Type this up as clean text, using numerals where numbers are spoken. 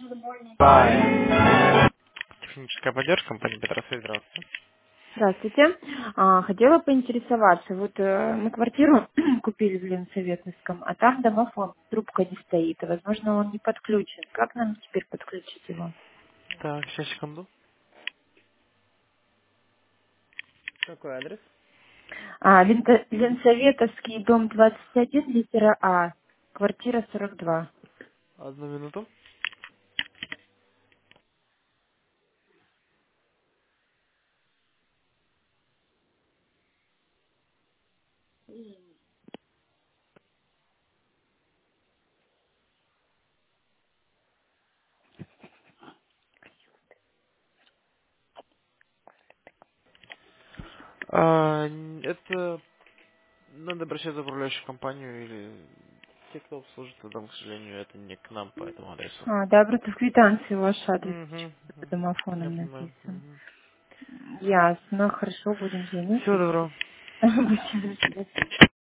Bye. Техническая поддержка компании Петросвет, здравствуйте. Здравствуйте. Хотела поинтересоваться. Вот мы квартиру купили в Ленсоветовском, а там домофон, трубка не стоит. И, возможно, он не подключен. Как нам теперь подключить его? Так, сейчас, секунду. Какой адрес? Ленсоветовский, дом 21, литера А, квартира 42. Одну минуту. Это надо обращаться в управляющую компанию или те, кто обслуживает этот дом, к сожалению, это не к нам по этому адресу. Да, просто в квитанции ваш адрес Угу, по я домофонам понимаю. написан. Ясно, хорошо, будем Всего звонить. доброго. Будем звонить.